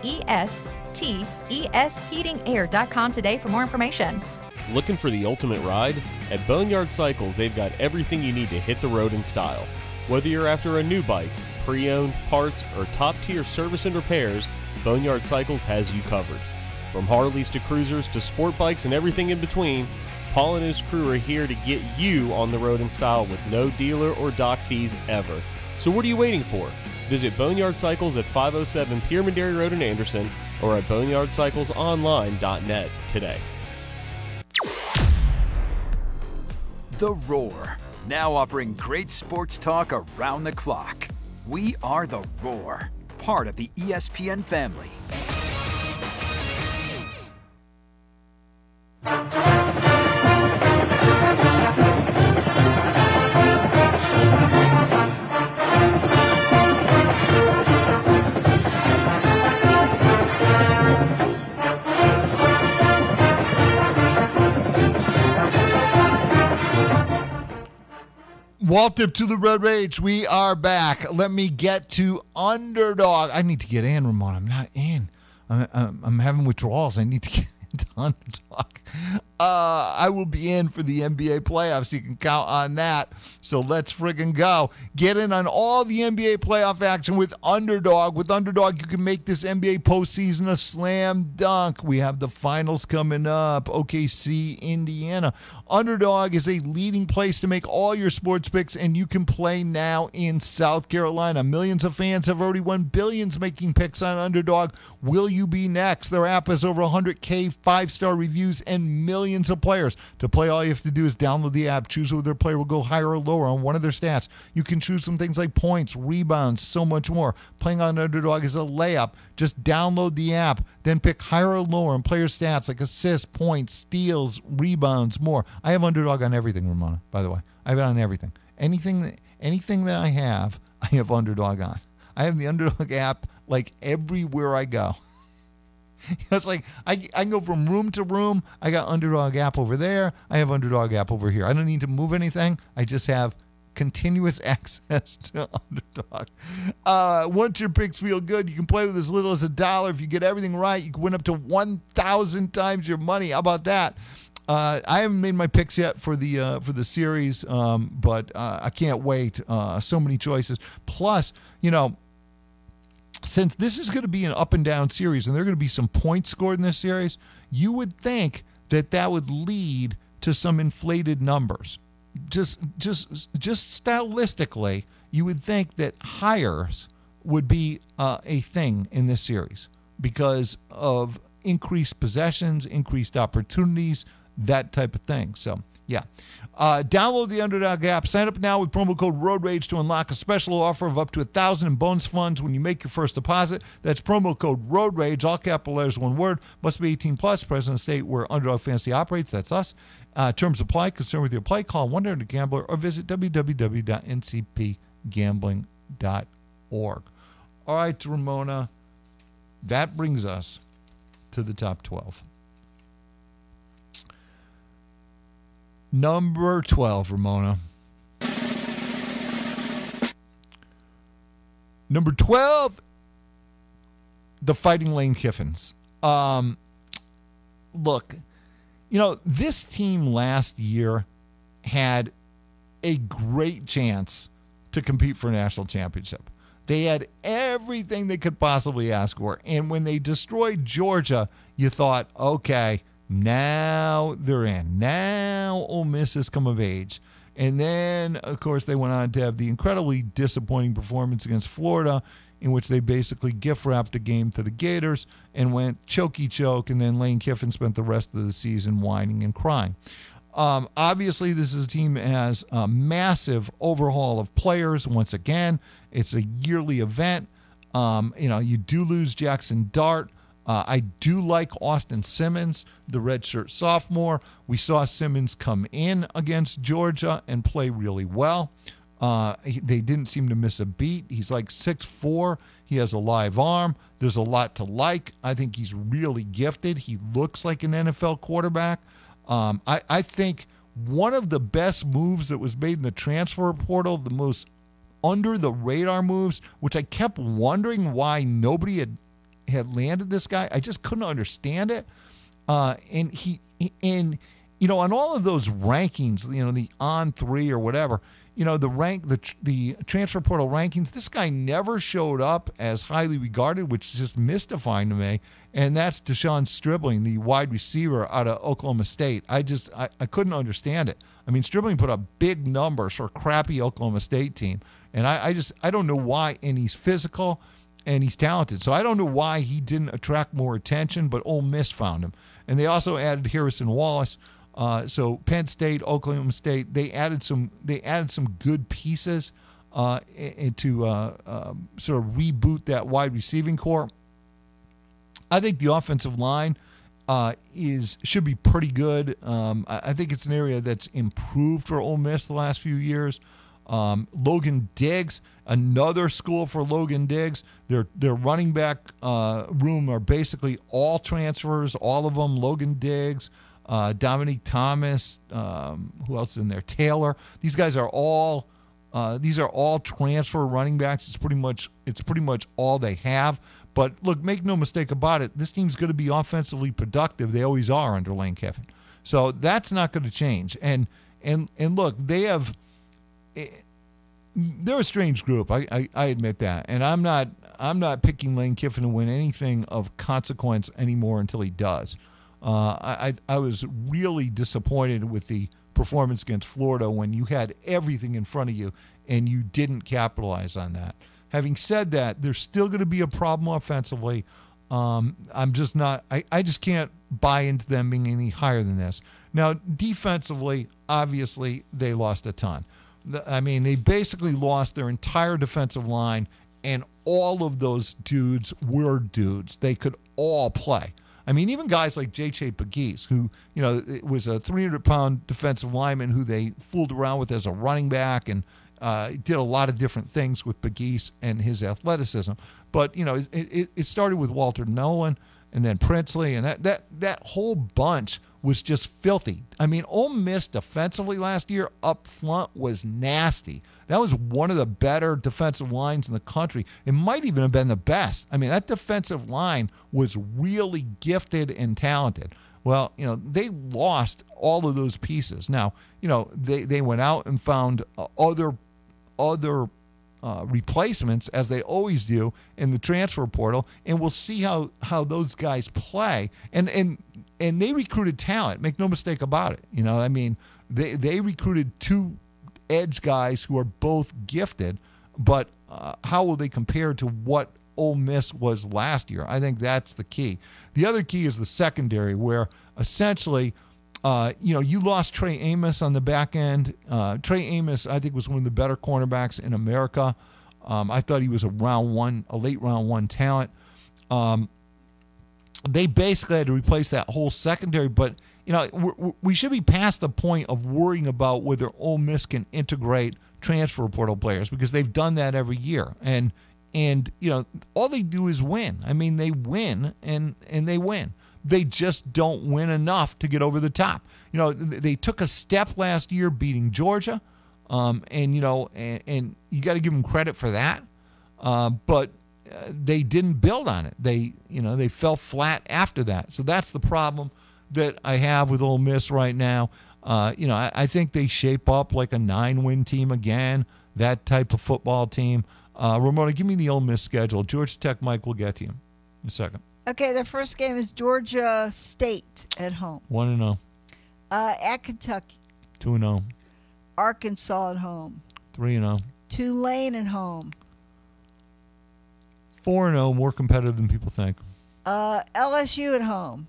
estheatingair.com today for more information. Looking for the ultimate ride? At Boneyard Cycles, they've got everything you need to hit the road in style. Whether you're after a new bike, pre-owned, parts, or top-tier service and repairs, Boneyard Cycles has you covered. From Harleys to cruisers to sport bikes and everything in between, Paul and his crew are here to get you on the road in style with no dealer or dock fees ever. So what are you waiting for? Visit Boneyard Cycles at 507 Piermondary Road in Anderson or at boneyardcyclesonline.net today. The Roar, now offering great sports talk around the clock. We are The Roar, part of the ESPN family. Walt Dip to the Road Rage. We are back. Let me get to Underdog. I need to get in, Ramon. I'm not in. I'm having withdrawals. I need to get into Underdog. I will be in for the NBA playoffs. You can count on that. So let's friggin' go. Get in on all the NBA playoff action with Underdog. With Underdog, you can make this NBA postseason a slam dunk. We have the finals coming up. OKC, Indiana. Underdog is a leading place to make all your sports picks, and you can play now in South Carolina. Millions of fans have already won billions making picks on Underdog. Will you be next? Their app has over 100K 5-star reviews and millions of players. To play, all you have to do is download the app, choose whether their player will go higher or lower on one of their stats. You can choose some things like points, rebounds, so much more. Playing on Underdog is a layup. Just download the app, then pick higher or lower on player stats like assists, points, steals, rebounds, more. I have Underdog on everything, Ramona, by the way. I have it on everything. Anything that I have Underdog on. I have the Underdog app like everywhere I go. It's like I can go from room to room. I got Underdog app over there. I have Underdog app over here. I don't need to move anything. I just have continuous access to Underdog. Once your picks feel good, you can play with as little as $1. If you get everything right, you can win up to 1,000 times your money. How about that? I haven't made my picks yet for the series, but I can't wait. So many choices. Plus, since this is going to be an up and down series, and there are going to be some points scored in this series, you would think that would lead to some inflated numbers. Just stylistically, you would think that hires would be a thing in this series because of increased possessions, increased opportunities, that type of thing. So, yeah. Download the Underdog app. Sign up now with promo code ROADRAGE to unlock a special offer of up to $1,000 in bonus funds when you make your first deposit. That's promo code ROADRAGE, all capital letters, one word. Must be 18 plus. Present in the state where Underdog Fantasy operates. That's us. Terms apply. Concerned with your play, call 1-800-GAMBLER or visit www.ncpgambling.org. All right, Ramona. That brings us to the top 12. Number 12, Ramona. Number 12, the Fighting Lane Kiffins. Look, this team last year had a great chance to compete for a national championship. They had everything they could possibly ask for. And when they destroyed Georgia, you thought, okay, now they're in. Now Ole Miss has come of age. And then, of course, they went on to have the incredibly disappointing performance against Florida, in which they basically gift-wrapped a game to the Gators and went chokey choke, and then Lane Kiffin spent the rest of the season whining and crying. Obviously, this is a team that has a massive overhaul of players. Once again, it's a yearly event. You do lose Jackson Dart. I do like Austin Simmons, the redshirt sophomore. We saw Simmons come in against Georgia and play really well. They didn't seem to miss a beat. He's like 6'4". He has a live arm. There's a lot to like. I think he's really gifted. He looks like an NFL quarterback. I think one of the best moves that was made in the transfer portal, the most under the radar moves, which I kept wondering why nobody had landed this guy. I just couldn't understand it. And on all of those rankings, the on 3 or whatever, the transfer portal rankings, this guy never showed up as highly regarded, which is just mystifying to me. And that's Deshaun Stribling, the wide receiver out of Oklahoma State. I couldn't understand it. I mean, Stribling put up big numbers for a crappy Oklahoma State team. And I don't know why, and he's physical and he's talented. So I don't know why he didn't attract more attention, but Ole Miss found him. And they also added Harrison Wallace. So Penn State, Oklahoma State, they added some good pieces to sort of reboot that wide receiving core. I think the offensive line should be pretty good. I think it's an area that's improved for Ole Miss the last few years. Logan Diggs, another school for Logan Diggs. Their running back room are basically all transfers, all of them. Logan Diggs, Dominique Thomas, who else is in there? Taylor. These guys are all transfer running backs. It's pretty much all they have. But look, make no mistake about it, this team's going to be offensively productive. They always are under Lane Kiffin. So that's not going to change. And look, they're a strange group. I admit that. And I'm not picking Lane Kiffin to win anything of consequence anymore until he does. I was really disappointed with the performance against Florida when you had everything in front of you and you didn't capitalize on that. Having said that, there's still going to be a problem offensively. I just can't buy into them being any higher than this. Now, defensively, obviously, they lost a ton. I mean, they basically lost their entire defensive line, and all of those dudes were dudes. They could all play. I mean, even guys like J.J. Pegues, who, it was a 300-pound defensive lineman who they fooled around with as a running back and did a lot of different things with Pegues and his athleticism. But, it started with Walter Nolan and then Princely, and that whole bunch was just filthy. I mean, Ole Miss defensively last year up front was nasty. That was one of the better defensive lines in the country. It might even have been the best. I mean, that defensive line was really gifted and talented. Well, they lost all of those pieces. Now, they went out and found other replacements, as they always do in the transfer portal, and we'll see how those guys play. And they recruited talent. Make no mistake about it. They recruited 2 edge guys who are both gifted, but how will they compare to what Ole Miss was last year? I think that's the key. The other key is the secondary, where essentially, you lost Trey Amos on the back end. Trey Amos, I think, was one of the better cornerbacks in America. I thought he was a late round one talent. They basically had to replace that whole secondary, but we should be past the point of worrying about whether Ole Miss can integrate transfer portal players, because they've done that every year. And all they do is win. I mean, they win and they win. They just don't win enough to get over the top. They took a step last year beating Georgia, and you got to give them credit for that. But they didn't build on it. They fell flat after that. So that's the problem that I have with Ole Miss right now. I think they shape up like a 9-win team again, that type of football team. Ramona, give me the Ole Miss schedule. Georgia Tech, Mike, will get to you in a second. Okay, their first game is Georgia State at home. 1-0. At Kentucky. 2-0. Arkansas at home. 3-0. Tulane at home. 4-0, more competitive than people think. LSU at home.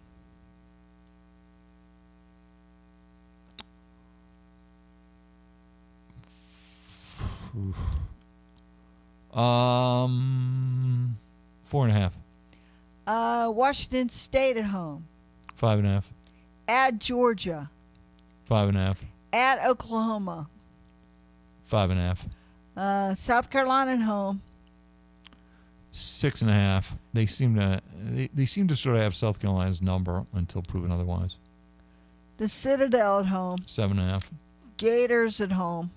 Oof. 4.5. Washington State at home. 5.5. At Georgia. 5.5. At Oklahoma. 5.5. South Carolina at home. 6.5. They seem to sort of have South Carolina's number until proven otherwise. The Citadel at home. 7.5. Gators at home.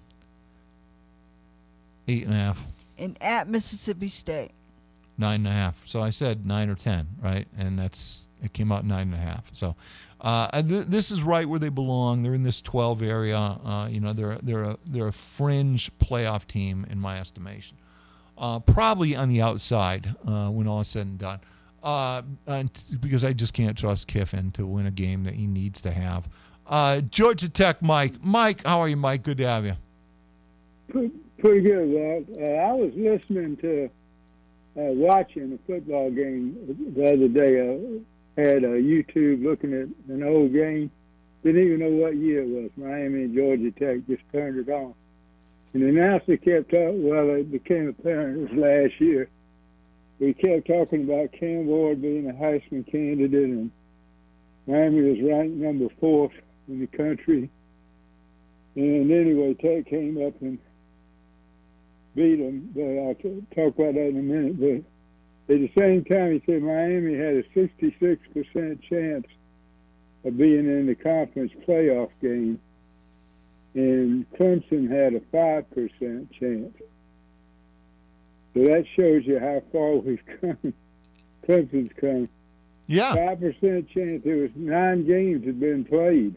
8.5. And at Mississippi State. 9.5. So I said 9 or 10, right? And it came out 9.5. So this is right where they belong. They're in this 12 area. They're a fringe playoff team in my estimation. Probably on the outside when all is said and done. Because I just can't trust Kiffin to win a game that he needs to have. Georgia Tech, Mike. Mike, how are you, Mike? Good to have you. Pretty good, Walt. I was listening to watching a football game the other day. I had YouTube looking at an old game. Didn't even know what year it was. Miami and Georgia Tech just turned it on. And the announcer kept talking. Well, it became apparent it was last year. We kept talking about Cam Ward being a Heisman candidate, and Miami was ranked number 4 in the country. And anyway, Tech came up and beat them, but I'll talk about that in a minute. But at the same time, he said Miami had a 66% chance of being in the conference playoff game, and Clemson had a 5% chance. So that shows you how far we've come. Clemson's come. Yeah. 5% chance. There was 9 games had been played.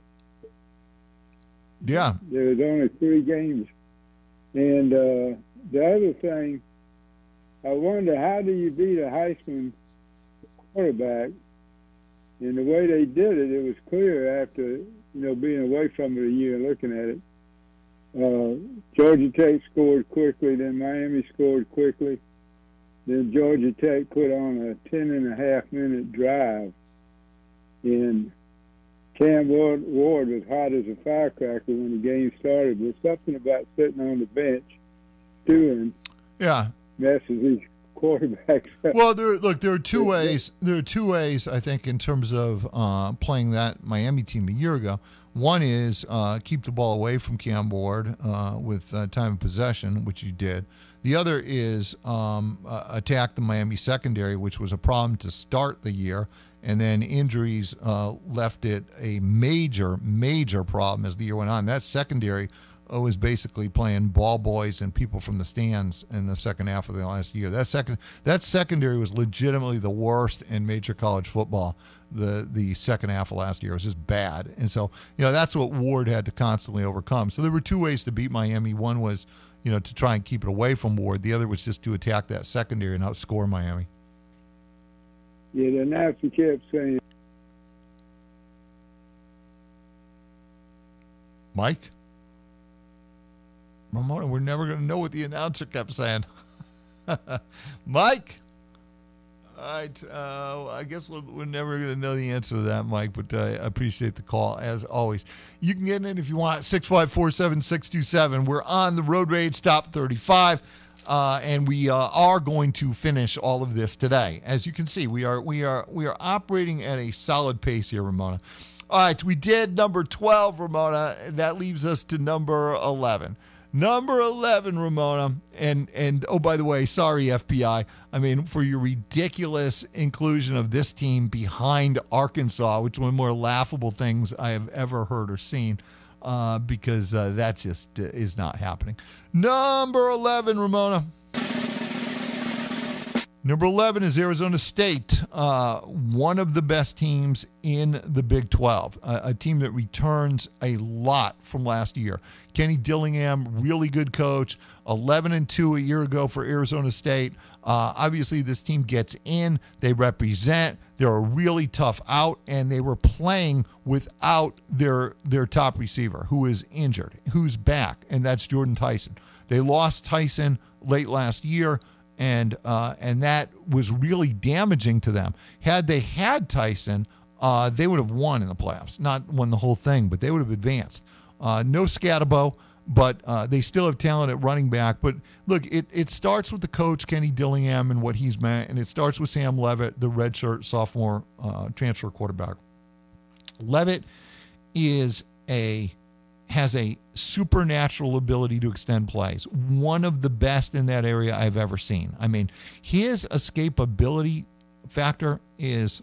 Yeah. There was only 3 games. And the other thing, I wonder, how do you beat a Heisman quarterback? And the way they did it, it was clear after, being away from it a year and looking at it. Georgia Tech scored quickly, then Miami scored quickly. Then Georgia Tech put on a 10.5-minute drive. And Cam Ward was hot as a firecracker when the game started. There's something about sitting on the bench doing messes these quarterbacks up. Well, there are two ways. There are 2 ways, I think, in terms of playing that Miami team a year ago. One is keep the ball away from Cam Ward with time of possession, which you did. The other is attack the Miami secondary, which was a problem to start the year, and then injuries left it a major problem as the year went on. That secondary was basically playing ball boys and people from the stands in the second half of the last year. That secondary was legitimately the worst in major college football. The second half of last year was just bad. And so, that's what Ward had to constantly overcome. So there were two ways to beat Miami. One was, to try and keep it away from Ward. The other was just to attack that secondary and outscore Miami. Yeah, the announcer kept saying. Mike? Ramona, we're never going to know what the announcer kept saying. Mike? All right. I guess we're never going to know the answer to that, Mike, but I appreciate the call, as always. You can get in if you want, 654-7627. We're on the Road Rage Top 35, and we are going to finish all of this today. As you can see, we are operating at a solid pace here, Ramona. All right, we did number 12, Ramona. That leaves us to number 11. Number 11, Ramona, and oh, by the way, sorry, FBI, for your ridiculous inclusion of this team behind Arkansas, which is one of the more laughable things I have ever heard or seen, because that just is not happening. Number 11, Ramona. Number 11 is Arizona State, one of the best teams in the Big 12, a team that returns a lot from last year. Kenny Dillingham, really good coach, 11-2 a year ago for Arizona State. Obviously, this team gets in. They represent. They're a really tough out, and they were playing without their top receiver, who is injured, who's back, and that's Jordan Tyson. They lost Tyson late last year. And that was really damaging to them. Had they had Tyson, they would have won in the playoffs. Not won the whole thing, but they would have advanced. No Scatabo, but they still have talent at running back. But look, it starts with the coach, Kenny Dillingham, and what he's meant, and it starts with Sam Leavitt, the redshirt sophomore transfer quarterback. Leavitt has a supernatural ability to extend plays. One of the best in that area I've ever seen. His escapability factor is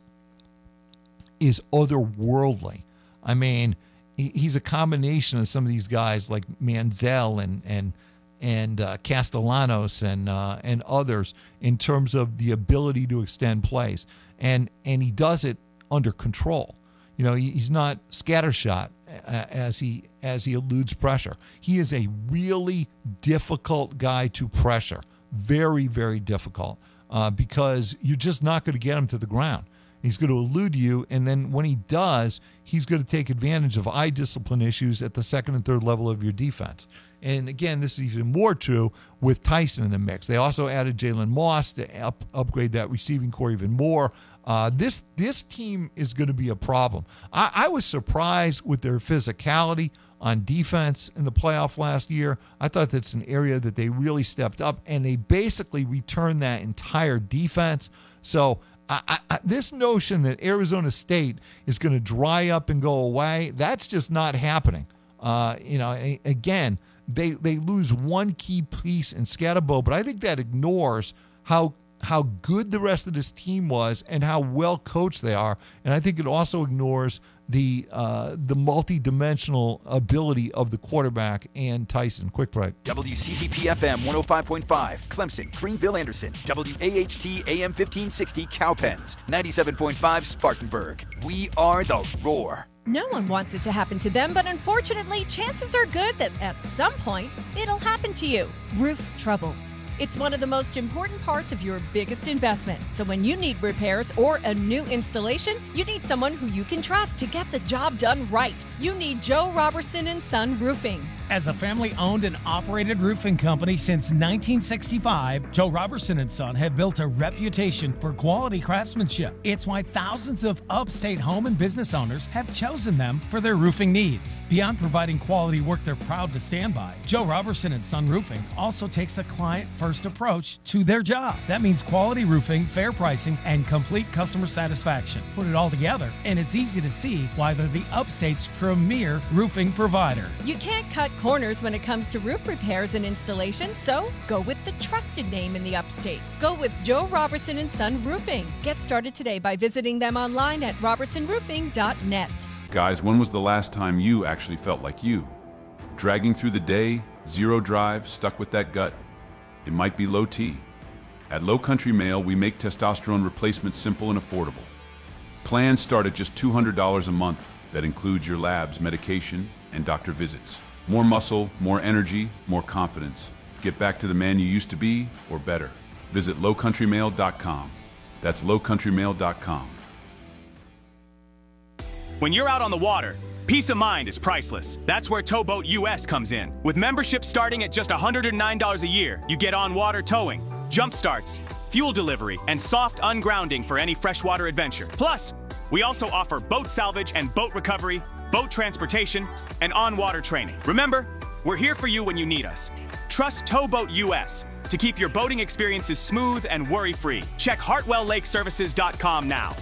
otherworldly. He's a combination of some of these guys like Manziel and Castellanos and others in terms of the ability to extend plays. And he does it under control. He's not scattershot as he eludes pressure. He is a really difficult guy to pressure. Very, very difficult, because you're just not going to get him to the ground. He's going to elude you, and then when he does, he's going to take advantage of eye discipline issues at the second and third level of your defense. And again, this is even more true with Tyson in the mix. They also added Jalen Moss to upgrade that receiving core even more. This team is going to be a problem. I was surprised with their physicality on defense in the playoff last year. I thought that's an area that they really stepped up, and they basically returned that entire defense. So this notion that Arizona State is going to dry up and go away, that's just not happening. Again, they lose one key piece in Scatabo, but I think that ignores how good the rest of this team was and how well coached they are. And I think it also ignores the multi-dimensional ability of the quarterback and Tyson. Quick break. WCCP-FM 105.5, Clemson, Greenville, Anderson. WAHT AM 1560, Cowpens. 97.5, Spartanburg. We are the Roar. No one wants it to happen to them, but unfortunately, chances are good that at some point, it'll happen to you. Roof troubles. It's one of the most important parts of your biggest investment. So when you need repairs or a new installation, you need someone who you can trust to get the job done right. You need Joe Robertson & Son Roofing. As a family-owned and operated roofing company since 1965, Joe Robertson & Son have built a reputation for quality craftsmanship. It's why thousands of upstate home and business owners have chosen them for their roofing needs. Beyond providing quality work they're proud to stand by, Joe Robertson & Son Roofing also takes a client-first approach to their job. That means quality roofing, fair pricing, and complete customer satisfaction. Put it all together, and it's easy to see why they're the upstate's premier roofing provider. You can't cut corners when it comes to roof repairs and installations, so go with the trusted name in the upstate. Go with Joe Robertson & Son Roofing. Get started today by visiting them online at robertsonroofing.net. Guys, when was the last time you actually felt like you? Dragging through the day, zero drive, stuck with that gut? It might be low T. At Low Country Male, we make testosterone replacement simple and affordable. Plans start at just $200 a month. That includes your labs, medication, and doctor visits. More muscle, more energy, more confidence. Get back to the man you used to be, or better. Visit lowcountrymale.com. That's lowcountrymale.com. When you're out on the water, peace of mind is priceless. That's where Towboat US comes in. With membership starting at just $109 a year, you get on-water towing, jump starts, fuel delivery, and soft ungrounding for any freshwater adventure. Plus, we also offer boat salvage and boat recovery, boat transportation, and on-water training. Remember, we're here for you when you need us. Trust Towboat US to keep your boating experiences smooth and worry-free. Check HartwellLakeServices.com now.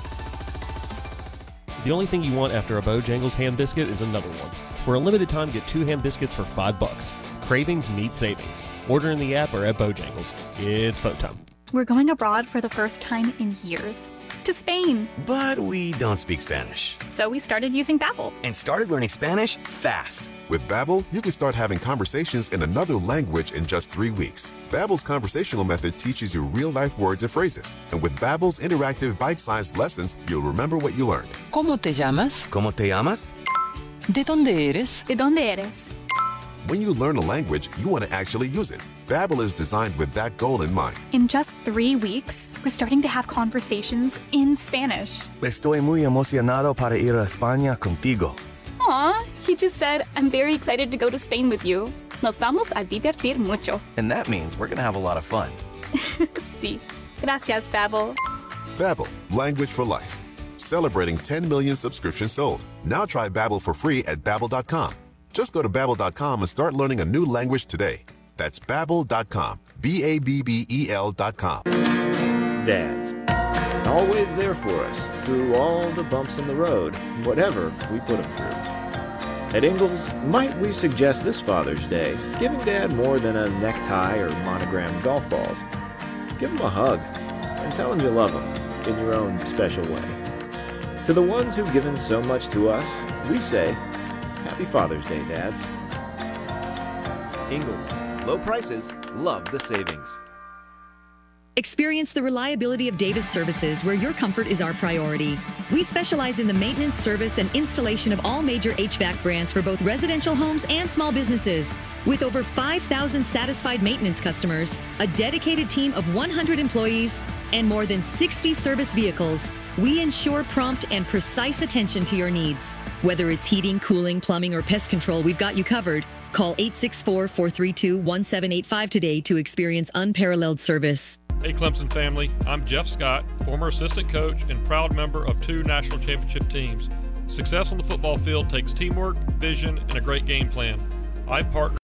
The only thing you want after a Bojangles ham biscuit is another one. For a limited time, get 2 ham biscuits for $5. Cravings meet savings. Order in the app or at Bojangles. It's boat time. We're going abroad for the first time in years. To Spain. But we don't speak Spanish. So we started using Babbel. And started learning Spanish fast. With Babbel, you can start having conversations in another language in just 3 weeks. Babbel's conversational method teaches you real-life words and phrases. And with Babbel's interactive bite-sized lessons, you'll remember what you learned. ¿Cómo te llamas? ¿Cómo te llamas? ¿De dónde eres? ¿De dónde eres? When you learn a language, you want to actually use it. Babbel is designed with that goal in mind. In just 3 weeks, we're starting to have conversations in Spanish. Estoy muy emocionado para ir a España contigo. Aw, he just said, I'm very excited to go to Spain with you. Nos vamos a divertir mucho. And that means we're going to have a lot of fun. Sí. Gracias, Babbel. Babbel, language for life. Celebrating 10 million subscriptions sold. Now try Babbel for free at Babbel.com. Just go to Babbel.com and start learning a new language today. That's Babbel.com. Babbel.com. Dads. Always there for us through all the bumps in the road, whatever we put them through. At Ingles, might we suggest this Father's Day giving Dad more than a necktie or monogrammed golf balls? Give him a hug and tell him you love him in your own special way. To the ones who've given so much to us, we say, Happy Father's Day, Dads. Ingles. Low prices, love the savings. Experience the reliability of Davis Services, where your comfort is our priority. We specialize in the maintenance, service, and installation of all major HVAC brands for both residential homes and small businesses. With over 5,000 satisfied maintenance customers, a dedicated team of 100 employees, and more than 60 service vehicles, we ensure prompt and precise attention to your needs. Whether it's heating, cooling, plumbing, or pest control, we've got you covered. Call 864-432-1785 today to experience unparalleled service. Hey Clemson family, I'm Jeff Scott, former assistant coach and proud member of 2 national championship teams. Success on the football field takes teamwork, vision, and a great game plan. I partner